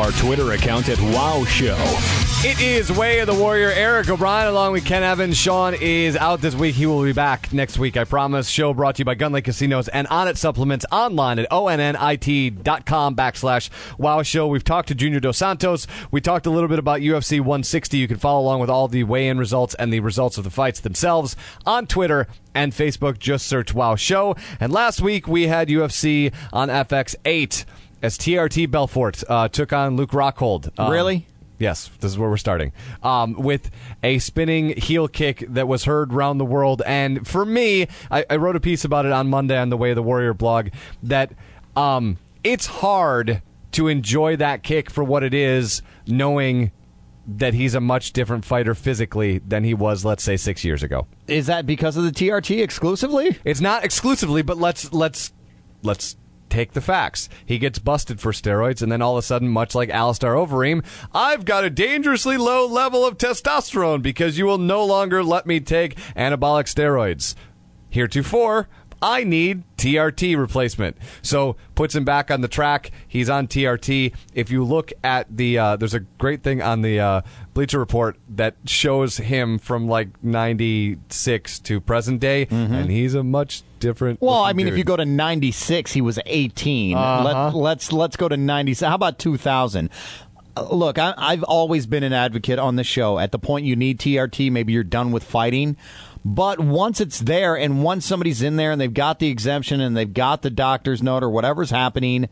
our Twitter account at Wow Show. It is Way of the Warrior. Eric O'Brien along with Ken Evans. Sean is out this week. He will be back next week, I promise. Show brought to you by Gun Lake Casinos and Onnit Supplements online at onnit.com/Wow Show. We've talked to Junior Dos Santos. We talked a little bit about UFC 160. You can follow along with all the weigh-in results and the results of the fights themselves on Twitter and Facebook. Just search Wow Show. And last week we had UFC on FX8 as TRT Belfort took on Luke Rockhold. Really? Yes, this is where we're starting. With a spinning heel kick that was heard around the world. And for me, I wrote a piece about it on Monday on the Way of the Warrior blog, that it's hard to enjoy that kick for what it is, knowing that he's a much different fighter physically than he was, let's say, 6 years ago. Is that because of the TRT exclusively? It's not exclusively, but let's take the facts. He gets busted for steroids, and then all of a sudden, much like Alistair Overeem, I've got a dangerously low level of testosterone because you will no longer let me take anabolic steroids. Heretofore, I need TRT replacement. So puts him back on the track. He's on TRT. If you look at the, there's a great thing on the Bleacher Report that shows him from like 96 to present day, and he's a much different. Well, I mean, dude. if you go to 96, he was 18. Let's go to 96. How about 2000? Look, I've always been an advocate on the show. At the point you need TRT, maybe you're done with fighting. But once it's there, and once somebody's in there and they've got the exemption and they've got the doctor's note or whatever's happening,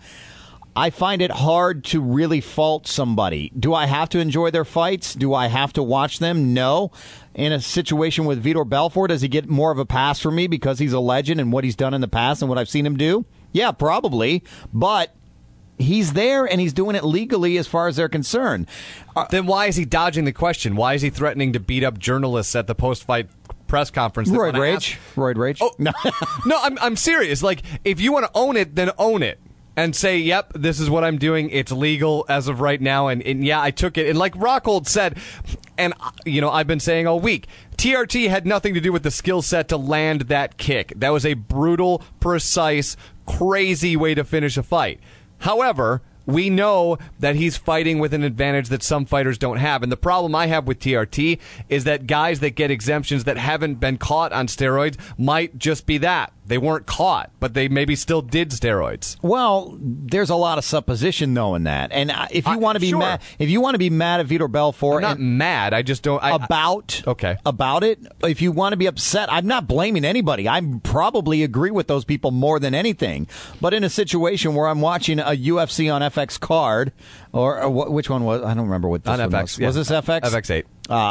I find it hard to really fault somebody. Do I have to enjoy their fights? Do I have to watch them? No. In a situation with Vitor Belfort, does he get more of a pass from me because he's a legend and what he's done in the past and what I've seen him do? Yeah, probably. But he's there, and he's doing it legally as far as they're concerned. Then why is he dodging the question? Why is he threatening to beat up journalists at the post-fight press conference? Roid rage. Oh, no, I'm serious. Like, if you want to own it, then own it. And say, yep, this is what I'm doing. It's legal as of right now. And yeah, I took it. And like Rockhold said, and, I've been saying all week, TRT had nothing to do with the skill set to land that kick. That was a brutal, precise, crazy way to finish a fight. However, we know that he's fighting with an advantage that some fighters don't have. And the problem I have with TRT is that guys that get exemptions that haven't been caught on steroids might just be that. They weren't caught, but they maybe still did steroids. Well, there's a lot of supposition though in that. And if you want to be mad, if you want to be mad at Vitor Belfort, I'm not mad. I just don't about it. If you want to be upset, I'm not blaming anybody. I probably agree with those people more than anything. But in a situation where I'm watching a UFC on FX card, or which one was? I don't remember what this on one FX, was. yeah. Was this FX? FX8.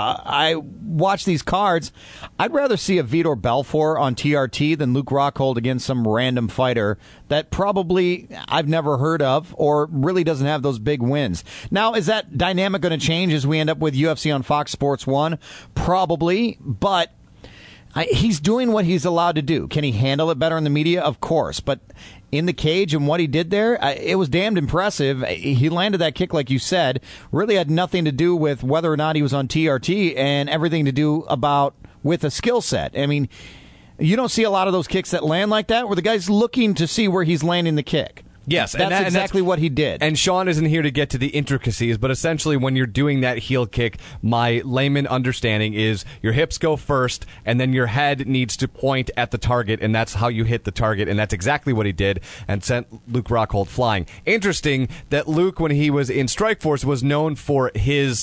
I watch these cards. I'd rather see a Vitor Belfort on TRT than Luke Rockhold against some random fighter that probably I've never heard of or really doesn't have those big wins. Now, is that dynamic going to change as we end up with UFC on Fox Sports 1? Probably, but he's doing what he's allowed to do. Can he handle it better in the media? Of course, but in the cage and what he did there, it was damned impressive. He landed that kick, like you said, really had nothing to do with whether or not he was on TRT and everything to do with a skill set. I mean, you don't see a lot of those kicks that land like that where the guy's looking to see where he's landing the kick. Yes, that's exactly what he did. And Sean isn't here to get to the intricacies, but essentially when you're doing that heel kick, my layman understanding is your hips go first, and then your head needs to point at the target, and that's how you hit the target, and that's exactly what he did, and sent Luke Rockhold flying. Interesting that Luke, when he was in Strikeforce, was known for his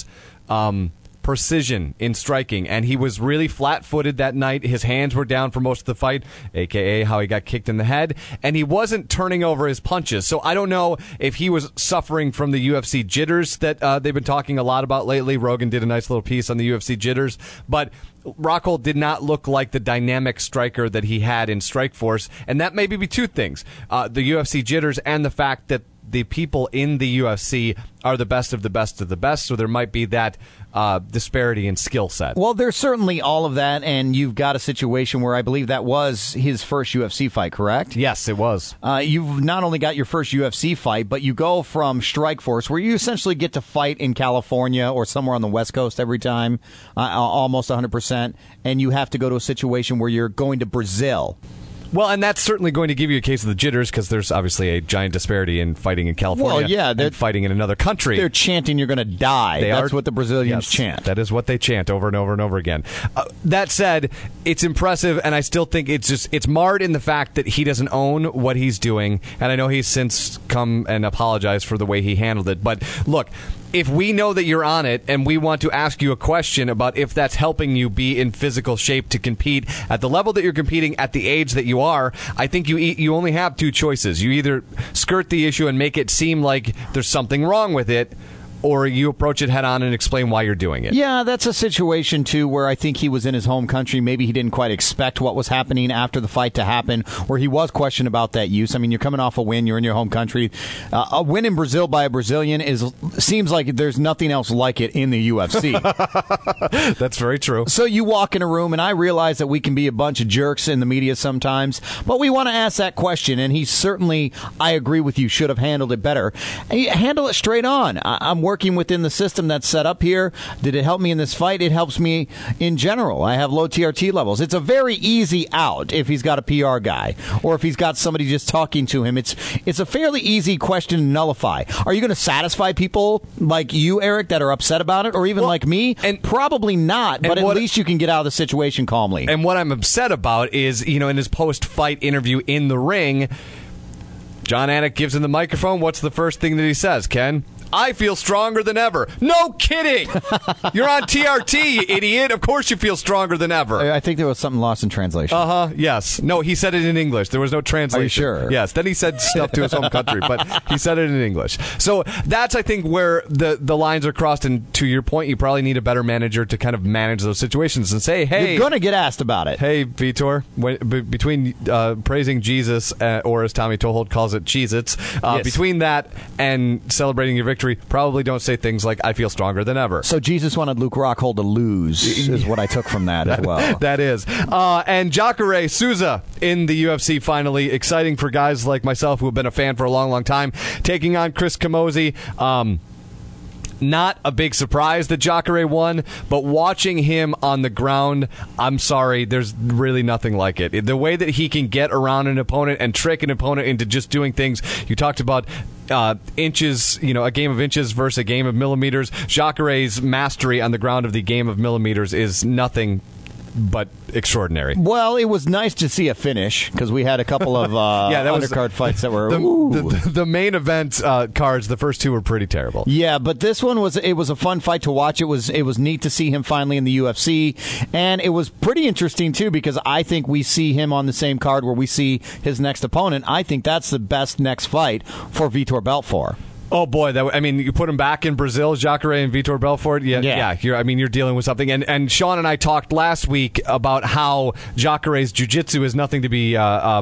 precision in striking, and he was really flat-footed that night. His hands were down for most of the fight, a.k.a. how he got kicked in the head, and he wasn't turning over his punches. So I don't know if he was suffering from the UFC jitters that they've been talking a lot about lately. Rogan did a nice little piece on the UFC jitters, but Rockhold did not look like the dynamic striker that he had in Strikeforce, and that may be two things. The UFC jitters and the fact that the people in the UFC are the best of the best of the best, so there might be that disparity in skill set. Well, there's certainly all of that, and you've got a situation where I believe that was his first UFC fight, correct? Yes, it was. You've not only got your first UFC fight, but you go from Strikeforce, where you essentially get to fight in California or somewhere on the West Coast every time, almost 100%, and you have to go to a situation where you're going to Brazil. Well, and that's certainly going to give you a case of the jitters because there's obviously a giant disparity in fighting in California and fighting in another country. They're chanting you're going to die. That's what the Brazilians chant. That is what they chant over and over and over again. That said, it's impressive, and I still think it's marred in the fact that he doesn't own what he's doing, and I know he's since come and apologized for the way he handled it. But look, if we know that you're on it and we want to ask you a question about if that's helping you be in physical shape to compete at the level that you're competing at the age that you are, I think you only have two choices. You either skirt the issue and make it seem like there's something wrong with it, or you approach it head on and explain why you're doing it. Yeah, that's a situation, too, where I think he was in his home country. Maybe he didn't quite expect what was happening after the fight to happen, where he was questioned about that use. I mean, you're coming off a win. You're in your home country. A win in Brazil by a Brazilian seems like there's nothing else like it in the UFC. That's very true. So you walk in a room, and I realize that we can be a bunch of jerks in the media sometimes, but we want to ask that question, and he certainly, I agree with you, should have handled it better. Handle it straight on. I'm working within the system that's set up here. Did it help me in this fight? It helps me in general. I have low TRT levels. It's a very easy out if he's got a PR guy or if he's got somebody just talking to him. It's a fairly easy question to nullify. Are you going to satisfy people like you, Eric, that are upset about it, or even like me? And probably not, but at least you can get out of the situation calmly. And what I'm upset about is, in his post-fight interview in the ring, John Anik gives him the microphone. What's the first thing that he says, Ken? I feel stronger than ever. No kidding. You're on TRT, you idiot. Of course you feel stronger than ever. I think there was something lost in translation. Yes. No, he said it in English. There was no translation. Are you sure? Yes. Then he said stuff to his home country, but he said it in English. So that's, I think, where the lines are crossed. And to your point, you probably need a better manager to kind of manage those situations and say, hey. You're going to get asked about it. Hey, Vitor, between praising Jesus, or as Tommy Tohold calls it, Cheez-Its, yes. Between that and celebrating your victory, probably don't say things like, I feel stronger than ever. So Jesus wanted Luke Rockhold to lose, is what I took from that as well. That is. And Jacare Souza in the UFC finally. Exciting for guys like myself who have been a fan for a long, long time. Taking on Chris Camozzi. Not a big surprise that Jacare won, but watching him on the ground, I'm sorry, there's really nothing like it. The way that he can get around an opponent and trick an opponent into just doing things. You talked about inches, a game of inches versus a game of millimeters. Jacare's mastery on the ground of the game of millimeters is nothing but extraordinary. Well, it was nice to see a finish because we had a couple of undercard fights that were the main event cards. The first two were pretty terrible. Yeah, but this one was a fun fight to watch. It was neat to see him finally in the UFC, and it was pretty interesting too because I think we see him on the same card where we see his next opponent. I think that's the best next fight for Vitor Belfort. Oh boy, you put him back in Brazil, Jacare and Vitor Belfort. Yeah. You're dealing with something. And Sean and I talked last week about how Jacare's jiu-jitsu is nothing to be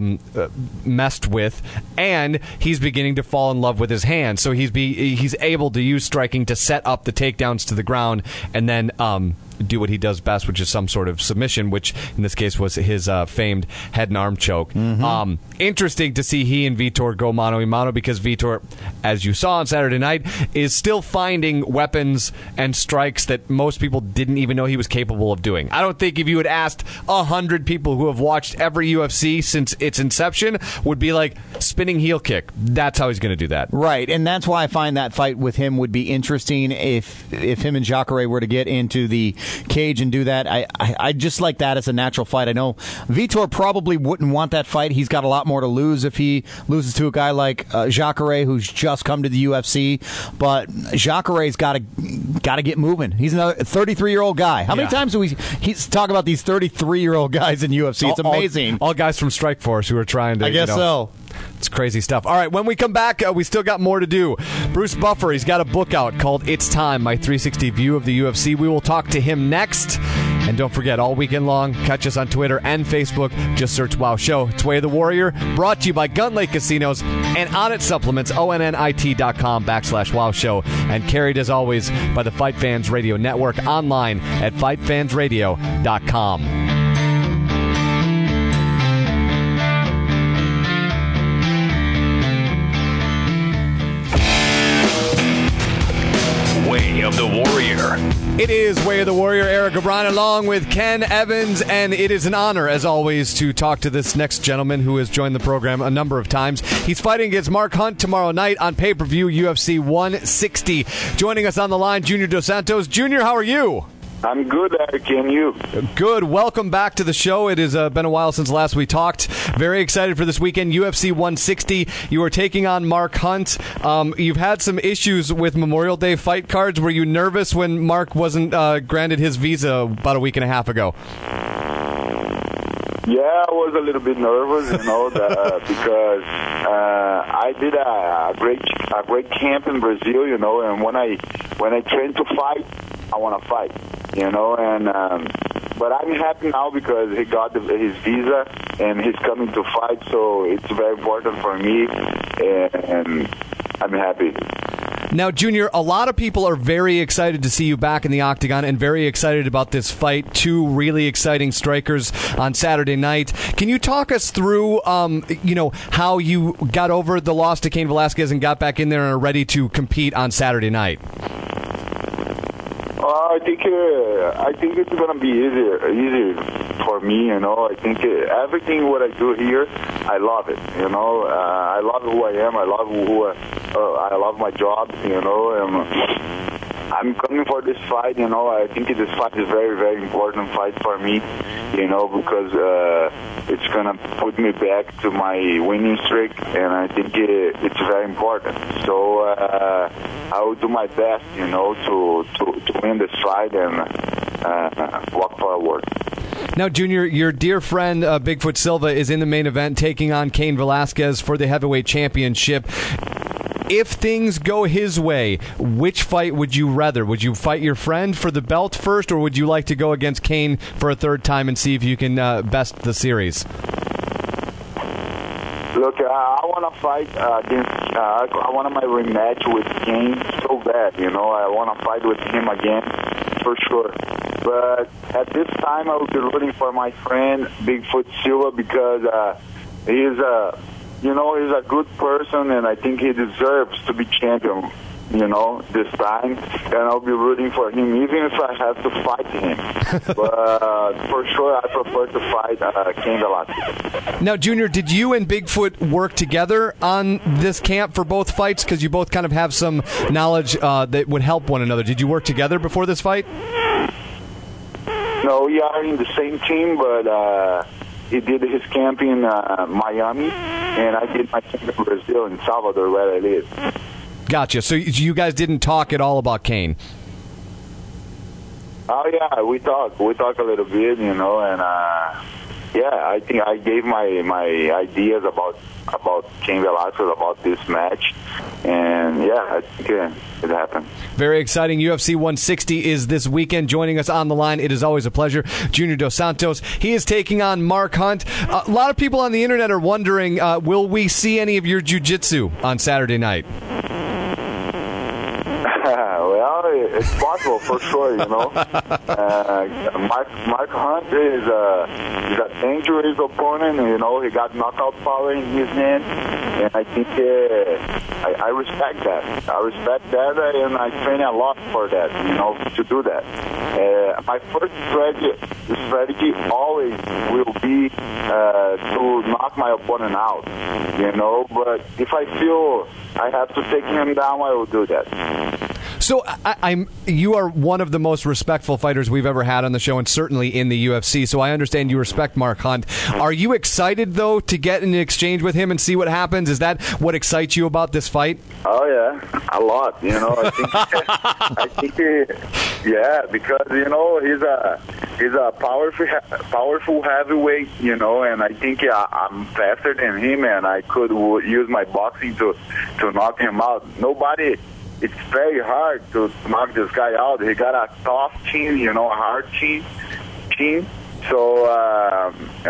messed with, and he's beginning to fall in love with his hands. So he's able to use striking to set up the takedowns to the ground, and then do what he does best, which is some sort of submission, which in this case was his famed head and arm choke. Mm-hmm. Interesting to see he and Vitor go mano a mano because Vitor, as you saw on Saturday night, is still finding weapons and strikes that most people didn't even know he was capable of doing. I don't think if you had asked 100 people who have watched every UFC since its inception would be like, spinning heel kick. That's how he's going to do that. Right, and that's why I find that fight with him would be interesting if him and Jacare were to get into the cage and do that. I just like that as a natural fight. I know Vitor probably wouldn't want that fight. He's got a lot more to lose if he loses to a guy like Jacare, who's just come to the UFC. But Jacare's got to get moving. He's another 33-year-old guy. How many times do we talk about these 33-year-old guys in UFC? It's amazing. All guys from Strikeforce who are trying to. I guess so. It's crazy stuff. All right, when we come back, we still got more to do. Bruce Buffer, he's got a book out called It's Time, My 360 View of the UFC. We will talk to him next. And don't forget, all weekend long, catch us on Twitter and Facebook. Just search WOW Show. It's Way of the Warrior, brought to you by Gun Lake Casinos and Onnit Supplements, ONNIT.com/WOW Show. And carried, as always, by the Fight Fans Radio Network, online at FightFansRadio.com. Way of the Warrior. It is Way of the Warrior, Eric O'Brien, along with Ken Evans, and it is an honor, as always, to talk to this next gentleman who has joined the program a number of times. He's fighting against Mark Hunt tomorrow night on pay-per-view UFC 160. Joining us on the line, Junior Dos Santos. Junior, how are you? I'm good, Eric, and you? Good. Welcome back to the show. It has been a while since last we talked. Very excited for this weekend, UFC 160. You are taking on Mark Hunt. You've had some issues with Memorial Day fight cards. Were you nervous when Mark wasn't granted his visa about a week and a half ago? Yeah, I was a little bit nervous, because I did a great camp in Brazil, and when I train to fight, I want to fight, but I'm happy now because he got his visa and he's coming to fight, so it's very important for me, and I'm happy. Now, Junior, a lot of people are very excited to see you back in the octagon and very excited about this fight. Two really exciting strikers on Saturday night. Can you talk us through, how you got over the loss to Cain Velasquez and got back in there and are ready to compete on Saturday night? I think it's gonna be easier for me. I think everything what I do here, I love it. I love who I am. I love my job. I'm coming for this fight. I think this fight is very, very important fight for me. Because it's gonna put me back to my winning streak, and I think it's very important. So I will do my best, to win this fight and walk forward. Now, Junior, your dear friend Bigfoot Silva is in the main event taking on Cain Velasquez for the heavyweight championship. If things go his way, which fight would you rather? Would you fight your friend for the belt first, or would you like to go against Cain for a third time and see if you can best the series? Look, I want to fight against. I want my rematch with Cain so bad. I want to fight with him again for sure. But at this time, I will be rooting for my friend Bigfoot Silva because he's a. He's a good person, and I think he deserves to be champion, this time. And I'll be rooting for him, even if I have to fight him. But for sure, I prefer to fight Cain Velasquez. Now, Junior, did you and Bigfoot work together on this camp for both fights? Because you both kind of have some knowledge that would help one another. Did you work together before this fight? No, we are in the same team, but... he did his camp in Miami, and I did my camp in Brazil, in Salvador, where I live. Gotcha. So you guys didn't talk at all about Cain? Oh, yeah, we talk a little bit, and I think I gave my ideas about Cain Velasquez, about this match, and I think it happened. Very exciting. UFC 160 is this weekend. Joining us on the line, it is always a pleasure, Junior Dos Santos. He is taking on Mark Hunt. A lot of people on the internet are wondering, will we see any of your jiu-jitsu on Saturday night? Well, it's possible for sure, Mark Hunt is a dangerous opponent, he got knockout power in his hand, and I think I respect that. And I train a lot for that, to do that. My first strategy always will be to knock my opponent out, but if I feel I have to take him down, I will do that. So you are one of the most respectful fighters we've ever had on the show, and certainly in the UFC, so I understand you respect Mark Hunt. Are you excited, though, to get in an exchange with him and see what happens? Is that what excites you about this fight? Oh, yeah, a lot. I think because, he's a powerful heavyweight, and I think I'm faster than him, and I could use my boxing to knock him out. It's very hard to knock this guy out. He got a tough chin, a hard chin. So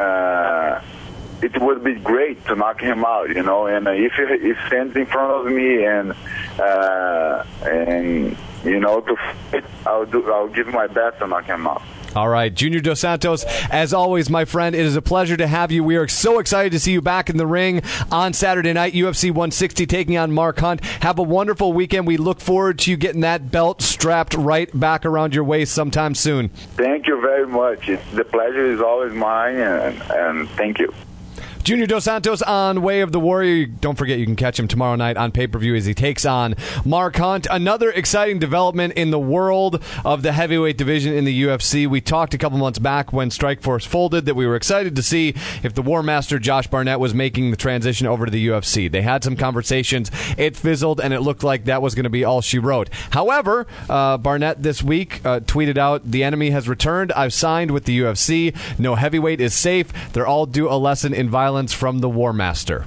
it would be great to knock him out, And if he stands in front of me and to fight, I'll give my best to knock him out. All right, Junior Dos Santos, as always, my friend, it is a pleasure to have you. We are so excited to see you back in the ring on Saturday night, UFC 160, taking on Mark Hunt. Have a wonderful weekend. We look forward to you getting that belt strapped right back around your waist sometime soon. Thank you very much. The pleasure is always mine, and thank you. Junior Dos Santos on Way of the Warrior. Don't forget, you can catch him tomorrow night on pay-per-view as he takes on Mark Hunt. Another exciting development in the world of the heavyweight division in the UFC. We talked a couple months back when Strikeforce folded that we were excited to see if the War Master Josh Barnett was making the transition over to the UFC. They had some conversations. It fizzled, and it looked like that was going to be all she wrote. However, Barnett this week tweeted out, "The enemy has returned. I've signed with the UFC. No heavyweight is safe. They're all due a lesson in violence from the War Master."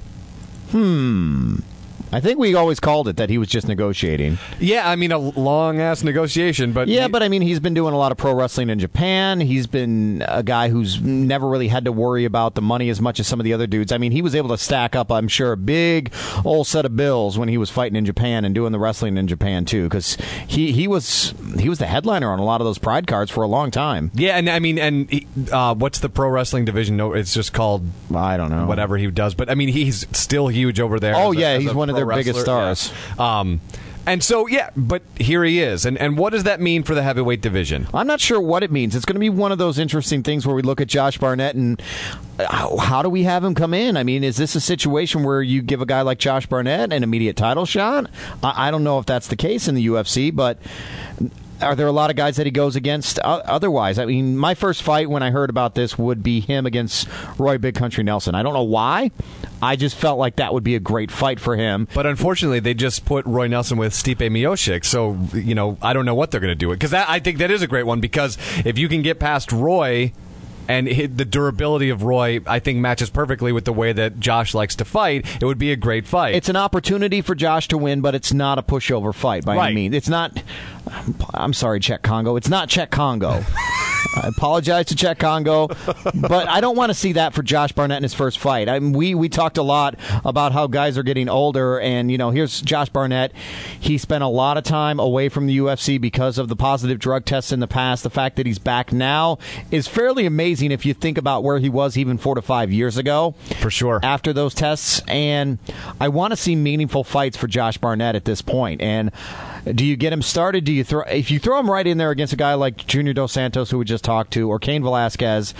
I think we always called it that he was just negotiating. Yeah, I mean, a long-ass negotiation. But but I mean, he's been doing a lot of pro wrestling in Japan. He's been a guy who's never really had to worry about the money as much as some of the other dudes. I mean, he was able to stack up, I'm sure, a big old set of bills when he was fighting in Japan and doing the wrestling in Japan, too, because he was the headliner on a lot of those Pride cards for a long time. Yeah, and I mean, what's the pro wrestling division? No, it's just called, I don't know, whatever he does. But I mean, he's still huge over there. Oh, he's one of their biggest stars. Yeah. And so, yeah, but here he is. And what does that mean for the heavyweight division? I'm not sure what it means. It's going to be one of those interesting things where we look at Josh Barnett and how do we have him come in? I mean, is this a situation where you give a guy like Josh Barnett an immediate title shot? I don't know if that's the case in the UFC, but are there a lot of guys that he goes against otherwise? I mean, my first fight when I heard about this would be him against Roy Big Country Nelson. I don't know why. I just felt like that would be a great fight for him. But unfortunately, they just put Roy Nelson with Stipe Miocic, so, I don't know what they're going to do. Because I think that is a great one, because if you can get past Roy, and the durability of Roy, I think, matches perfectly with the way that Josh likes to fight, it would be a great fight. It's an opportunity for Josh to win, but it's not a pushover fight by any means. It's not... I'm sorry, Czech Congo. It's not Czech Congo. I apologize to Czech Congo, but I don't want to see that for Josh Barnett in his first fight. I mean, we talked a lot about how guys are getting older, and here's Josh Barnett. He spent a lot of time away from the UFC because of the positive drug tests in the past. The fact that he's back now is fairly amazing if you think about where he was even 4 to 5 years ago. For sure. After those tests, and I want to see meaningful fights for Josh Barnett at this point. And do you get him started? If you throw him right in there against a guy like Junior Dos Santos, who we just talked to, or Cain Velasquez,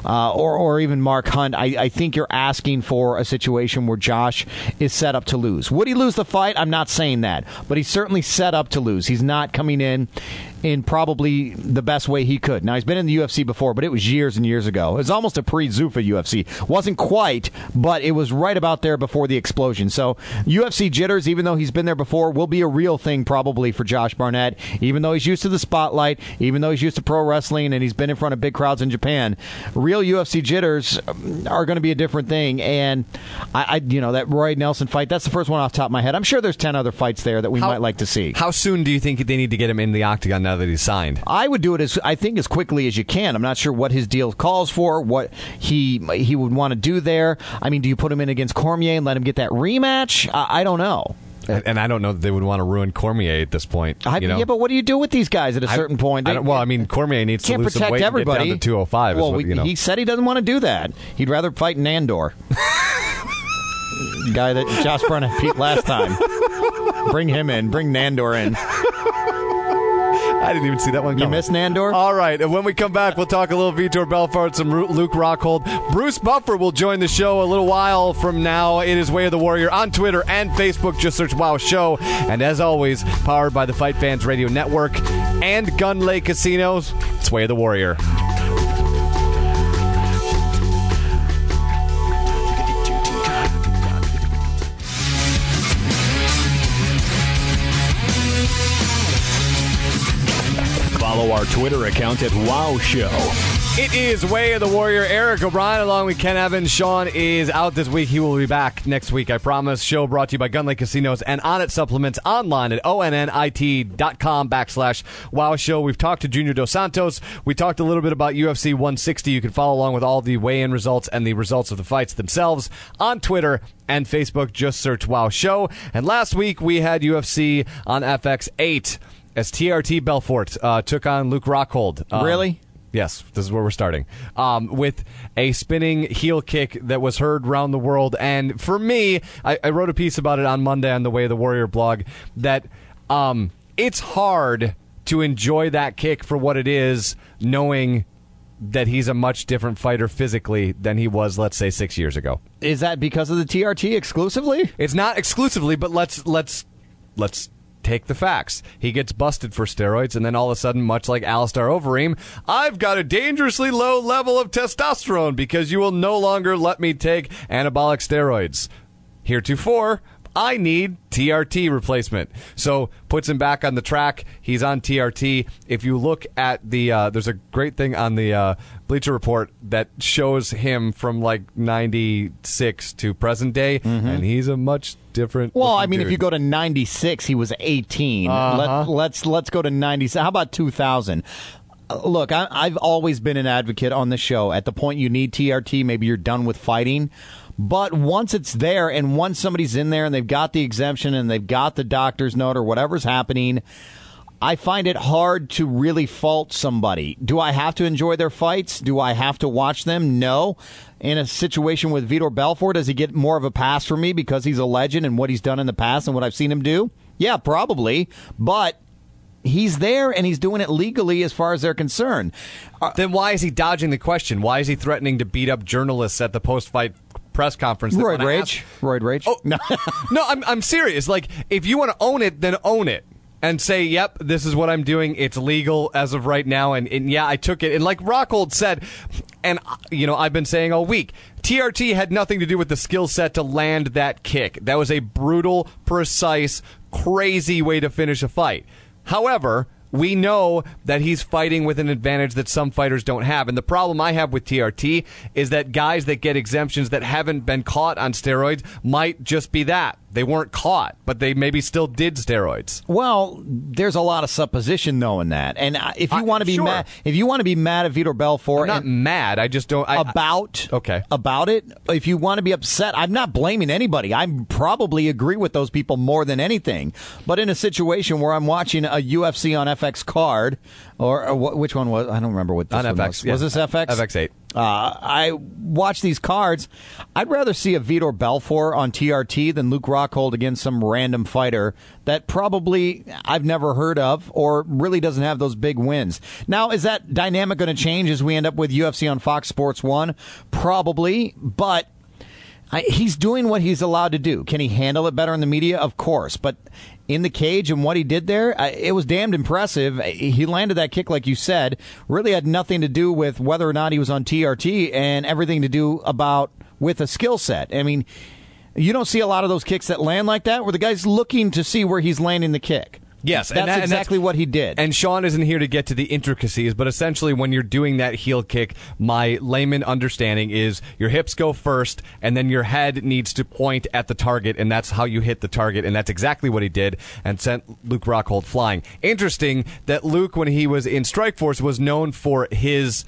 or even Mark Hunt, I think you're asking for a situation where Josh is set up to lose. Would he lose the fight? I'm not saying that, but he's certainly set up to lose. He's not coming in probably the best way he could. Now, he's been in the UFC before, but it was years and years ago. It was almost a pre-Zuffa UFC. Wasn't quite, but it was right about there before the explosion. So UFC jitters, even though he's been there before, will be a real thing probably for Josh Barnett, even though he's used to the spotlight, even though he's used to pro wrestling, and he's been in front of big crowds in Japan. Real UFC jitters are going to be a different thing, and that Roy Nelson fight, that's the first one off the top of my head. I'm sure there's 10 other fights there that we might like to see. How soon do you think they need to get him in the octagon now that he's signed? I would do it as quickly as you can. I'm not sure what his deal calls for, what he would want to do there. I mean, do you put him in against Cormier and let him get that rematch? I don't know. And I don't know that they would want to ruin Cormier at this point. Yeah, but what do you do with these guys at a certain point? Cormier needs to lose some weight and get down to 205. Well, he said he doesn't want to do that. He'd rather fight Nandor. Guy that Josh Barnett beat last time. Bring him in. Bring Nandor in. I didn't even see that one coming. You missed Nandor? All right, and when we come back, we'll talk a little Vitor Belfort, some Luke Rockhold. Bruce Buffer will join the show a little while from now. It is Way of the Warrior on Twitter and Facebook. Just search WOW Show. And as always, powered by the Fight Fans Radio Network and Gun Lake Casinos, it's Way of the Warrior. Follow our Twitter account at WOW Show. It is Way of the Warrior. Eric O'Brien along with Ken Evans. Sean is out this week. He will be back next week, I promise. Show brought to you by Gun Lake Casinos and Onnit Supplements online at onnit.com/WOW Show. We've talked to Junior Dos Santos. We talked a little bit about UFC 160. You can follow along with all the weigh-in results and the results of the fights themselves on Twitter and Facebook. Just search WOW Show. And last week we had UFC on FX8 as TRT Belfort took on Luke Rockhold. Really? Yes, this is where we're starting. With a spinning heel kick that was heard around the world. And for me, I wrote a piece about it on Monday on the Way of the Warrior blog, that it's hard to enjoy that kick for what it is, knowing that he's a much different fighter physically than he was, let's say, 6 years ago. Is that because of the TRT exclusively? It's not exclusively, but let's take the facts. He gets busted for steroids, and then all of a sudden, much like Alistair Overeem, I've got a dangerously low level of testosterone because you will no longer let me take anabolic steroids. Heretofore, I need TRT replacement. So puts him back on the track. He's on TRT. If you look at the, there's a great thing on the Bleacher Report that shows him from like 96 to present day, and he's a much different. Well, I mean, dude. if you go to 96, he was 18. Let's go to 97. How about 2000? Look, I've always been an advocate on the show. At the point you need TRT, maybe you're done with fighting. But once it's there, and once somebody's in there and they've got the exemption and they've got the doctor's note or whatever's happening, I find it hard to really fault somebody. Do I have to enjoy their fights? Do I have to watch them? No. In a situation with Vitor Belfort, does he get more of a pass from me because he's a legend and what he's done in the past and what I've seen him do? Yeah, probably. But he's there, and he's doing it legally as far as they're concerned. Then why is he dodging the question? Why is he threatening to beat up journalists at the post-fight press conference? Roid rage. Oh, no, I'm serious. Like, if you want to own it, then own it. And say, yep, this is what I'm doing. It's legal as of right now. And yeah, I took it. And like Rockhold said, and, you know, I've been saying all week, TRT had nothing to do with the skill set to land that kick. That was a brutal, precise, crazy way to finish a fight. However, we know that he's fighting with an advantage that some fighters don't have. And the problem I have with TRT is that guys that get exemptions that haven't been caught on steroids might just be that. They weren't caught, but they maybe still did steroids. Well, there's a lot of supposition knowing that. And if you want to be mad, if you want to be mad at Vitor Belfort, I'm not mad. I just don't about it. If you want to be upset, I'm not blaming anybody. I probably agree with those people more than anything. But in a situation where I'm watching a UFC on FX card, or which one was? I don't remember what this on one FX, was. Yeah. Was this FX? FX8. I watch these cards. I'd rather see a Vitor Belfort on TRT than Luke Rockhold against some random fighter that probably I've never heard of or really doesn't have those big wins. Now, is that dynamic going to change as we end up with UFC on Fox Sports 1? Probably, but he's doing what he's allowed to do. Can he handle it better in the media? Of course, but in the cage and what he did there, it was damned impressive. He landed that kick, like you said, really had nothing to do with whether or not he was on TRT and everything to do with a skill set. I mean, you don't see a lot of those kicks that land like that where the guy's looking to see where he's landing the kick. Yes, that's exactly what he did. And Sean isn't here to get to the intricacies, but essentially when you're doing that heel kick, my layman understanding is your hips go first, and then your head needs to point at the target, and that's how you hit the target, and that's exactly what he did, and sent Luke Rockhold flying. Interesting that Luke, when he was in Strikeforce, was known for his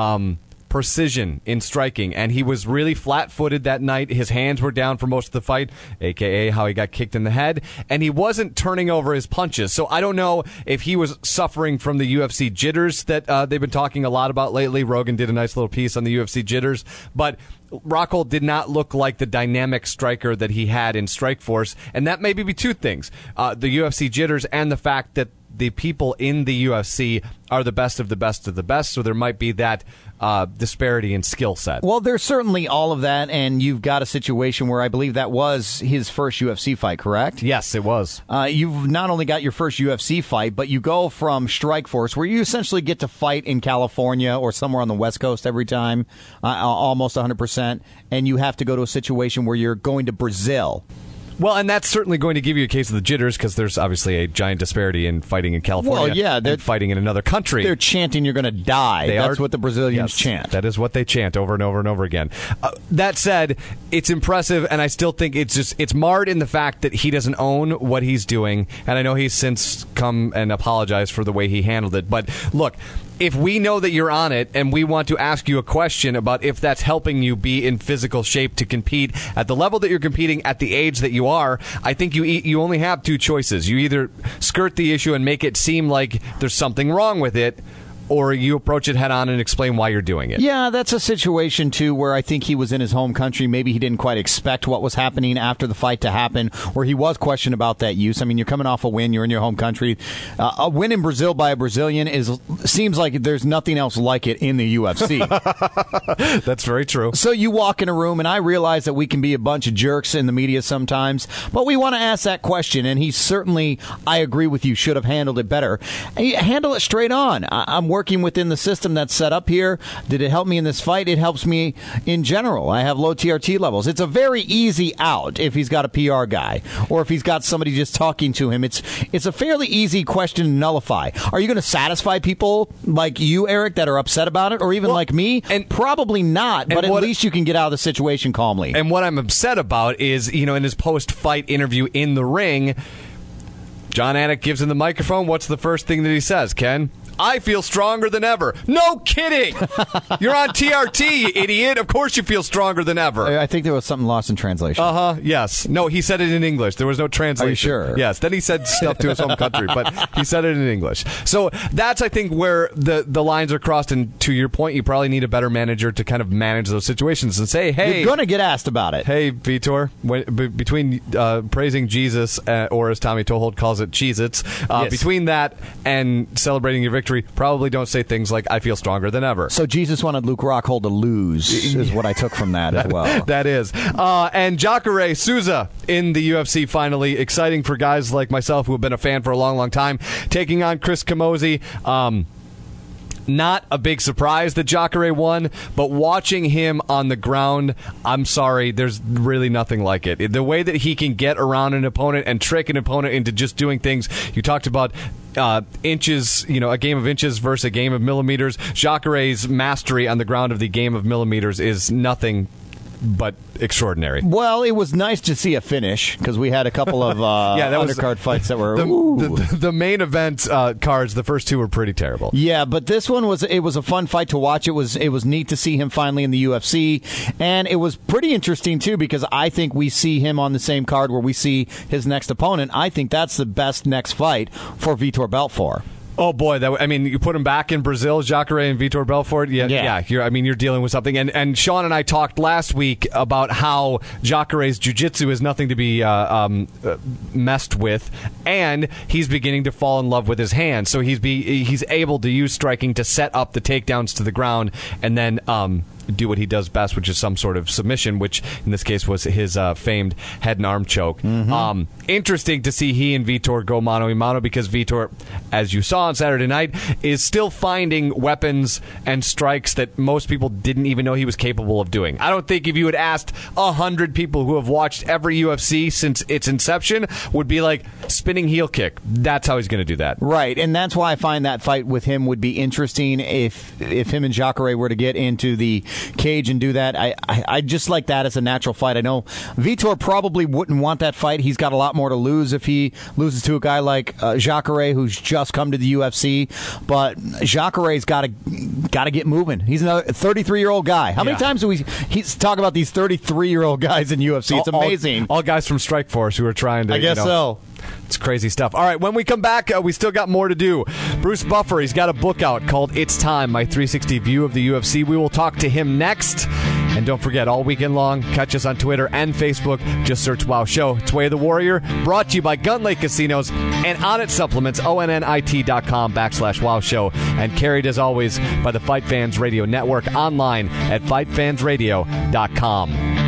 precision in striking, and he was really flat-footed that night. His hands were down for most of the fight, a.k.a. how he got kicked in the head, and he wasn't turning over his punches. So I don't know if he was suffering from the UFC jitters that they've been talking a lot about lately. Rogan did a nice little piece on the UFC jitters, but Rockhold did not look like the dynamic striker that he had in Strikeforce, and that may be two things. The UFC jitters and the fact that the people in the UFC are the best of the best of the best, so there might be that disparity in skill set. Well, there's certainly all of that, and you've got a situation where I believe that was his first UFC fight, correct? Yes, it was. You've not only got your first UFC fight, but you go from Strikeforce, where you essentially get to fight in California or somewhere on the West Coast every time, almost 100%, and you have to go to a situation where you're going to Brazil. Well, and that's certainly going to give you a case of the jitters because there's obviously a giant disparity in fighting in California. Well, yeah, and fighting in another country. They're chanting you're going to die. That's what the Brazilians chant. That is what they chant over and over and over again. That said, it's impressive, and I still think it's marred in the fact that he doesn't own what he's doing, and I know he's since come and apologized for the way he handled it. But look, if we know that you're on it and we want to ask you a question about if that's helping you be in physical shape to compete at the level that you're competing at the age that you are, I think you only have two choices. You either skirt the issue and make it seem like there's something wrong with it, or you approach it head on and explain why you're doing it. Yeah, that's a situation, too, where I think he was in his home country. Maybe he didn't quite expect what was happening after the fight to happen, where he was questioned about that use. I mean, you're coming off a win. You're in your home country. A win in Brazil by a Brazilian seems like there's nothing else like it in the UFC. That's very true. So you walk in a room, and I realize that we can be a bunch of jerks in the media sometimes, but we want to ask that question, and he certainly, I agree with you, should have handled it better. Handle it straight on. I'm working within the system that's set up here. Did it help me in this fight? It helps me in general. I have low TRT levels. It's a very easy out if he's got a PR guy or if he's got somebody just talking to him. It's a fairly easy question to nullify. Are you going to satisfy people like you, Eric, that are upset about it, or even like me? And probably not, but at least you can get out of the situation calmly. And what I'm upset about is, in his post-fight interview in the ring, John Anik gives him the microphone. What's the first thing that he says, Ken? I feel stronger than ever. No kidding. You're on TRT, you idiot. Of course you feel stronger than ever. I think there was something lost in translation. Yes. No, he said it in English. There was no translation. Are you sure? Yes. Then he said stuff to his home country, but he said it in English. So that's, I think, where the lines are crossed. And to your point, you probably need a better manager to kind of manage those situations and say, hey. You're going to get asked about it. Hey, Vitor, between praising Jesus, or as Tommy Tohold calls it, Cheez-Its, yes. Between that and celebrating your victory, probably don't say things like, I feel stronger than ever. So Jesus wanted Luke Rockhold to lose, is what I took from that as well. That is. And Jacare Souza in the UFC finally. Exciting for guys like myself who have been a fan for a long, long time. Taking on Chris Camozzi. Not a big surprise that Jacare won, but watching him on the ground, I'm sorry, there's really nothing like it. The way that he can get around an opponent and trick an opponent into just doing things. You talked about inches, a game of inches versus a game of millimeters. Jacare's mastery on the ground of the game of millimeters is nothing but extraordinary. Well, it was nice to see a finish because we had a couple of undercard fights that were the main event cards. The first two were pretty terrible. Yeah, but this one was a fun fight to watch. It was neat to see him finally in the UFC, and it was pretty interesting too because I think we see him on the same card where we see his next opponent. I think that's the best next fight for Vitor Belfort. Oh boy, you put him back in Brazil, Jacare and Vitor Belfort. Yeah. You're dealing with something. And Sean and I talked last week about how Jacare's jiu-jitsu is nothing to be messed with, and he's beginning to fall in love with his hands. So he's able to use striking to set up the takedowns to the ground, and then do what he does best, which is some sort of submission, which in this case was his famed head and arm choke. Mm-hmm. Interesting to see he and Vitor go mano a mano because Vitor, as you saw on Saturday night, is still finding weapons and strikes that most people didn't even know he was capable of doing. I don't think if you had asked 100 people who have watched every UFC since its inception would be like, spinning heel kick. That's how he's going to do that. Right, and that's why I find that fight with him would be interesting if him and Jacare were to get into the cage and do that. I just like that as a natural fight. I know Vitor probably wouldn't want that fight. He's got a lot more to lose if he loses to a guy like Jacare, who's just come to the UFC. But Jacare's got to get moving. He's another 33-year-old guy. How many times do we talk about these 33-year-old guys in UFC? It's amazing. All guys from Strikeforce who are trying to. I guess so. It's crazy stuff. All right, when we come back, we still got more to do. Bruce Buffer, he's got a book out called It's Time, My 360 View of the UFC. We will talk to him next. And don't forget, all weekend long, catch us on Twitter and Facebook. Just search WOW Show. It's Way of the Warrior, brought to you by Gun Lake Casinos and Onnit Supplements, ONNIT.com/WOW Show. And carried, as always, by the Fight Fans Radio Network, online at FightFansRadio.com.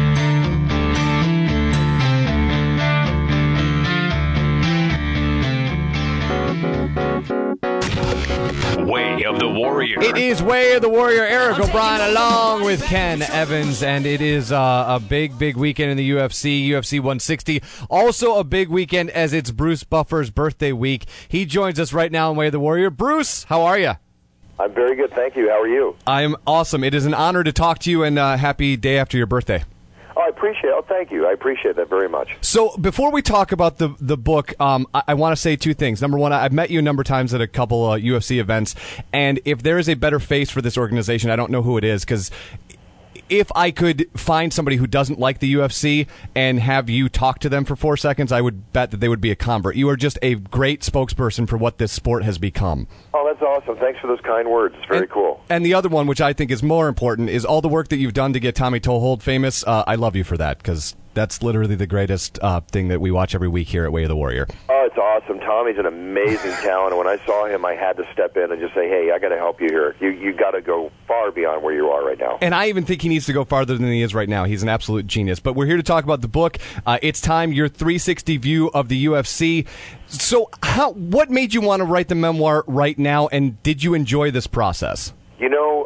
Way of the Warrior. It is Way of the Warrior. Eric O'Brien along with Ken Evans, and it is a big weekend in the UFC 160. Also a big weekend as it's Bruce Buffer's birthday week. He joins us right now in Way of the Warrior. Bruce, how are you? I'm very good, thank you. How are you? I'm awesome. It is an honor to talk to you, and happy day after your birthday. Oh, I appreciate it. Oh, thank you. I appreciate that very much. So before we talk about the book, I want to say two things. Number one, I've met you a number of times at a couple UFC events, and if there is a better face for this organization, I don't know who it is, because if I could find somebody who doesn't like the UFC and have you talk to them for 4 seconds, I would bet that they would be a convert. You are just a great spokesperson for what this sport has become. Oh, that's awesome. Thanks for those kind words. It's very cool. And the other one, which I think is more important, is all the work that you've done to get Tommy Toehold famous. I love you for that, because that's literally the greatest thing that we watch every week here at Way of the Warrior. Oh, it's awesome. Tommy's an amazing talent, and when I saw him, I had to step in and just say, hey, I got to help you here. You got to go far beyond where you are right now. And I even think he needs to go farther than he is right now. He's an absolute genius. But we're here to talk about the book. It's time, your 360 view of the UFC. So what made you want to write the memoir right now, and did you enjoy this process? You know,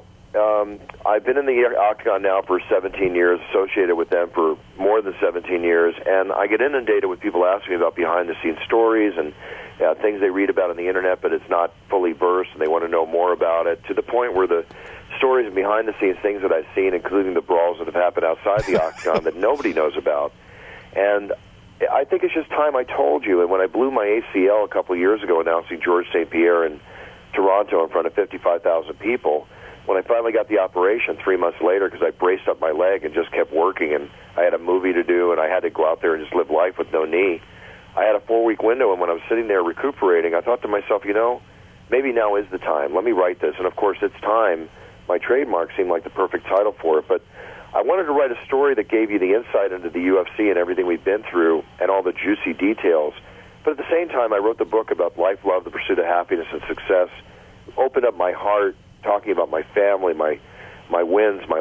I've been in the Octagon now for 17 years, associated with them for more than 17 years, and I get inundated with people asking me about behind-the-scenes stories and things they read about on the Internet, but it's not fully versed, and they want to know more about it, to the point where the stories and behind-the-scenes things that I've seen, including the brawls that have happened outside the Octagon that nobody knows about. And I think it's just time I told you, and when I blew my ACL a couple of years ago announcing Georges St-Pierre in Toronto in front of 55,000 people, when I finally got the operation 3 months later, because I braced up my leg and just kept working, and I had a movie to do, and I had to go out there and just live life with no knee, I had a 4-week window, and when I was sitting there recuperating, I thought to myself, you know, maybe now is the time. Let me write this. And, of course, It's Time, my trademark, seemed like the perfect title for it. But I wanted to write a story that gave you the insight into the UFC and everything we've been through and all the juicy details. But at the same time, I wrote the book about life, love, the pursuit of happiness and success, opened up my heart, talking about my family, my wins, my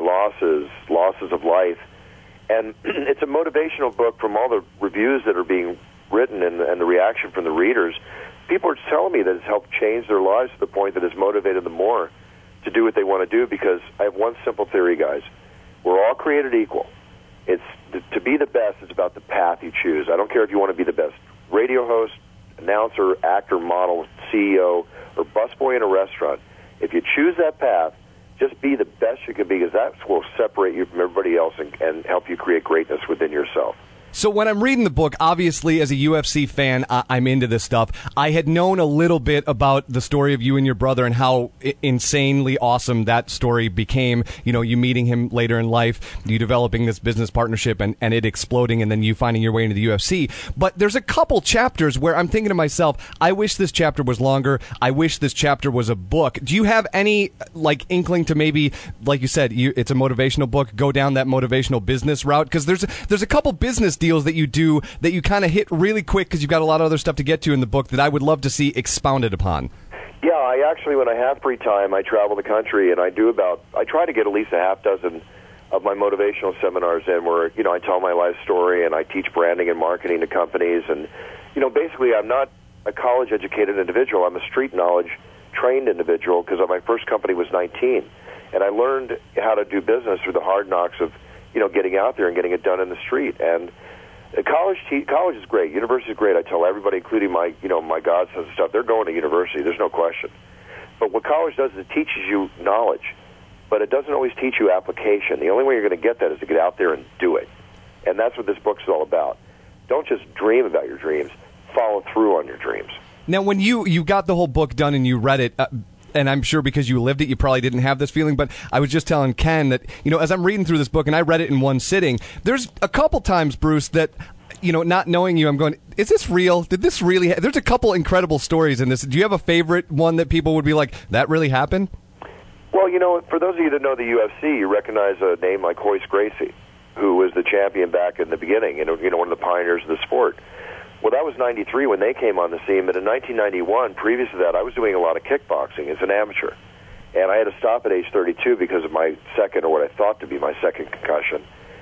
losses of life. And it's a motivational book from all the reviews that are being written and the reaction from the readers. People are telling me that it's helped change their lives to the point that it's motivated them more to do what they want to do, because I have one simple theory, guys. We're all created equal. It's to be the best is about the path you choose. I don't care if you want to be the best radio host, announcer, actor, model, CEO, or busboy in a restaurant. If you choose that path, just be the best you can be, because that will separate you from everybody else and help you create greatness within yourself. So when I'm reading the book, obviously, as a UFC fan, I'm into this stuff. I had known a little bit about the story of you and your brother and how insanely awesome that story became. You know, you meeting him later in life, you developing this business partnership and it exploding, and then you finding your way into the UFC. But there's a couple chapters where I'm thinking to myself, I wish this chapter was longer. I wish this chapter was a book. Do you have any, like, inkling to maybe, like you said, it's a motivational book, go down that motivational business route? Because there's a couple business deals that you do that you kind of hit really quick because you've got a lot of other stuff to get to in the book that I would love to see expounded upon. Yeah, I actually, when I have free time, I travel the country, and I try to get at least a half dozen of my motivational seminars in where, you know, I tell my life story and I teach branding and marketing to companies. And, you know, basically I'm not a college-educated individual. I'm a street knowledge-trained individual, because my first company was 19. And I learned how to do business through the hard knocks of, you know, getting out there and getting it done in the street. And college is great. University is great. I tell everybody, including my godsons and stuff, they're going to university. There's no question. But what college does is it teaches you knowledge, but it doesn't always teach you application. The only way you're going to get that is to get out there and do it. And that's what this book's all about. Don't just dream about your dreams. Follow through on your dreams. Now, when you got the whole book done and you read it, and I'm sure because you lived it, you probably didn't have this feeling, but I was just telling Ken that, you know, as I'm reading through this book, and I read it in one sitting, there's a couple times, Bruce, that, you know, not knowing you, I'm going, is this real? Did this really There's a couple incredible stories in this. Do you have a favorite one that people would be like, that really happened? Well, you know, for those of you that know the UFC, you recognize a name like Royce Gracie, who was the champion back in the beginning, you know, one of the pioneers of the sport. Well, that was 93 when they came on the scene, but in 1991, previous to that, I was doing a lot of kickboxing as an amateur. And I had to stop at age 32 because of my second, or what I thought to be my second concussion.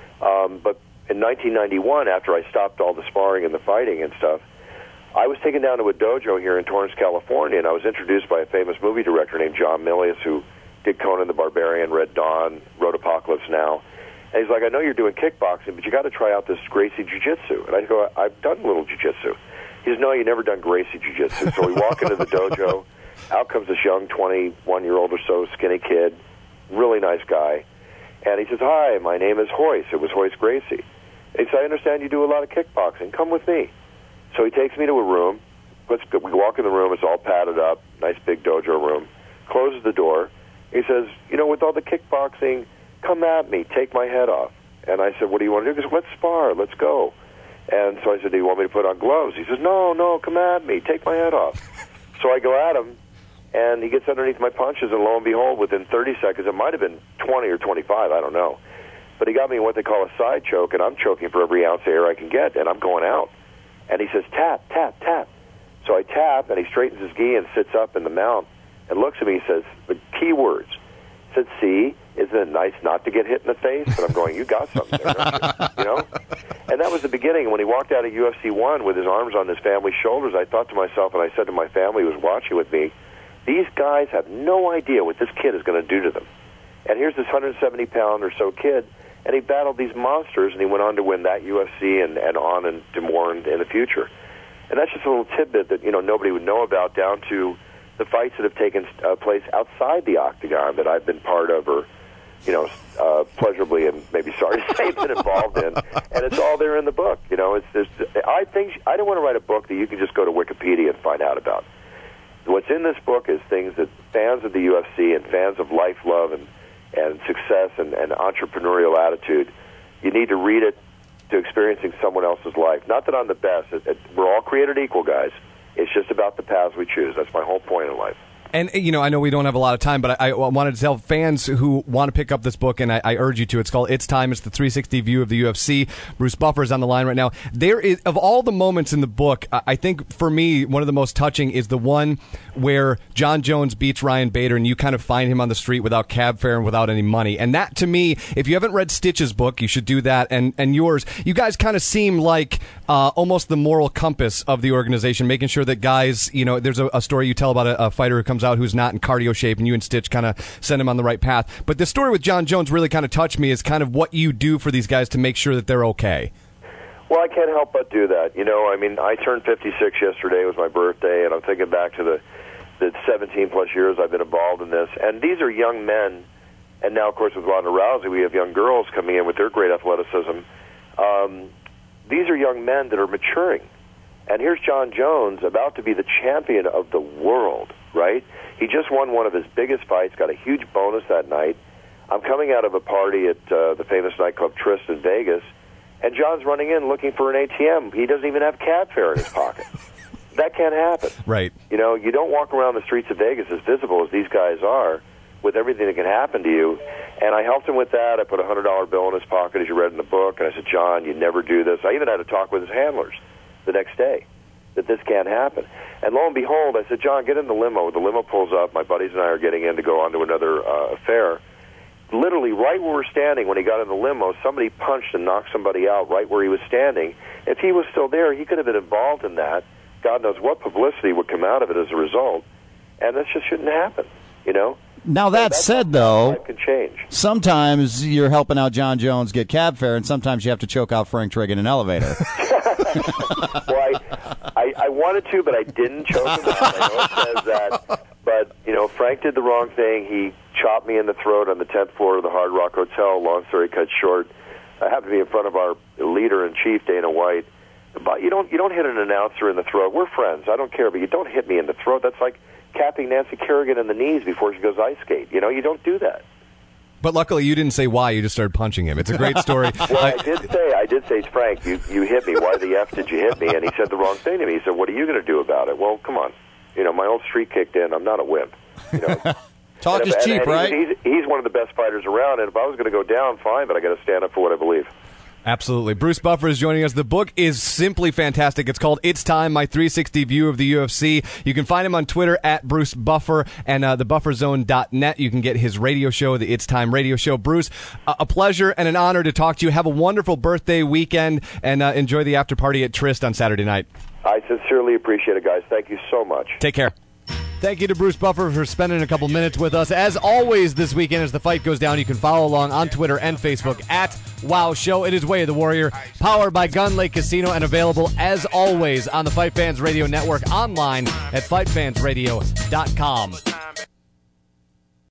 But in 1991, after I stopped all the sparring and the fighting and stuff, I was taken down to a dojo here in Torrance, California, and I was introduced by a famous movie director named John Milius, who did Conan the Barbarian, Red Dawn, wrote Apocalypse Now. And he's like, I know you're doing kickboxing, but you got to try out this Gracie Jiu-Jitsu. And I go, I've done a little Jiu-Jitsu. He says, no, you've never done Gracie Jiu-Jitsu. So we walk into the dojo. Out comes this young 21-year-old or so skinny kid, really nice guy. And he says, hi, my name is Royce. It was Royce Gracie. And he says, I understand you do a lot of kickboxing. Come with me. So he takes me to a room. We walk in the room. It's all padded up, nice big dojo room. Closes the door. He says, you know, with all the kickboxing come at me, take my head off. And I said, what do you want to do? He goes, let's spar, let's go. And so I said, do you want me to put on gloves? He says, no, come at me, take my head off. So I go at him, and he gets underneath my punches, and lo and behold, within 30 seconds, it might have been 20 or 25, I don't know. But he got me in what they call a side choke, and I'm choking for every ounce of air I can get, and I'm going out. And he says, tap, tap, tap. So I tap, and he straightens his gi and sits up in the mount and looks at me and says, the key words. He said, see, isn't it nice not to get hit in the face? And I'm going, you got something there, don't you? You know? And that was the beginning. When he walked out of UFC 1 with his arms on his family's shoulders, I thought to myself, and I said to my family who was watching with me, these guys have no idea what this kid is going to do to them. And here's this 170-pound or so kid, and he battled these monsters, and he went on to win that UFC and on and to more in the future. And that's just a little tidbit that, you know, nobody would know about, down to the fights that have taken place outside the octagon that I've been part of, or, you know, pleasurably and maybe sorry to say been involved in. And it's all there in the book. You know, I don't want to write a book that you can just go to Wikipedia and find out about. What's in this book is things that fans of the UFC and fans of life, love, and success and entrepreneurial attitude, you need to read it to experiencing someone else's life. Not that I'm the best. We're all created equal, guys. It's just about the paths we choose. That's my whole point in life. And, you know, I know we don't have a lot of time, but I wanted to tell fans who want to pick up this book, and I urge you to. It's called It's Time. It's the 360 view of the UFC. Bruce Buffer is on the line right now. There is, of all the moments in the book, I think for me, one of the most touching is the one where John Jones beats Ryan Bader, and you kind of find him on the street without cab fare and without any money. And that, to me, if you haven't read Stitch's book, you should do that, and yours. You guys kind of seem like almost the moral compass of the organization, making sure that guys, you know, there's a story you tell about a fighter who comes out who's not in cardio shape, and you and Stitch kind of send him on the right path. But the story with John Jones really kind of touched me, is kind of what you do for these guys to make sure that they're okay. Well, I can't help but do that. You know, I mean, I turned 56 yesterday. It was my birthday, and I'm thinking back to the 17-plus years I've been involved in this. And these are young men, and now, of course, with Ronda Rousey, we have young girls coming in with their great athleticism. These are young men that are maturing. And here's John Jones about to be the champion of the world, right? He just won one of his biggest fights, got a huge bonus that night. I'm coming out of a party at the famous nightclub Tryst in Vegas, and John's running in looking for an ATM. He doesn't even have cab fare in his pocket. That can't happen. Right. You know, you don't walk around the streets of Vegas as visible as these guys are, with everything that can happen to you. And I helped him with that. I put a $100 bill in his pocket, as you read in the book, and I said, John, you never do this. I even had a talk with his handlers the next day that this can't happen. And lo and behold, I said, John, get in the limo. The limo pulls up. My buddies and I are getting in to go on to another affair. Literally, right where we're standing, when he got in the limo, somebody punched and knocked somebody out right where he was standing. If he was still there, he could have been involved in that. God knows what publicity would come out of it as a result. And this just shouldn't happen, you know? Now, that said, though, life can change. Sometimes you're helping out John Jones get cab fare, and sometimes you have to choke out Frank Trigg in an elevator. Well, I wanted to, but I didn't choke him out. I know it says that. But, you know, Frank did the wrong thing. He chopped me in the throat on the 10th floor of the Hard Rock Hotel. Long story cut short, I happened to be in front of our leader-in-chief, Dana White. But you don't hit an announcer in the throat. We're friends. I don't care, but you don't hit me in the throat. That's like capping Nancy Kerrigan in the knees before she goes ice skate. You know, you don't do that. But luckily, you didn't say why. You just started punching him. It's a great story. Well, I did say, Frank, you hit me. Why the F did you hit me? And he said the wrong thing to me. He said, what are you going to do about it? Well, come on. You know, my old streak kicked in. I'm not a wimp. You know. Talk is cheap, right? He's one of the best fighters around, and if I was going to go down, fine, but I got to stand up for what I believe. Absolutely. Bruce Buffer is joining us. The book is simply fantastic. It's called It's Time, My 360 View of the UFC. You can find him on Twitter at Bruce Buffer and thebufferzone.net. You can get his radio show, the It's Time radio show. Bruce, a pleasure and an honor to talk to you. Have a wonderful birthday weekend, and enjoy the after party at Tryst on Saturday night. I sincerely appreciate it, guys. Thank you so much. Take care. Thank you to Bruce Buffer for spending a couple minutes with us. As always this weekend, as the fight goes down, you can follow along on Twitter and Facebook at Wow Show. It is Way of the Warrior, powered by Gun Lake Casino, and available, as always, on the Fight Fans Radio Network, online at fightfansradio.com.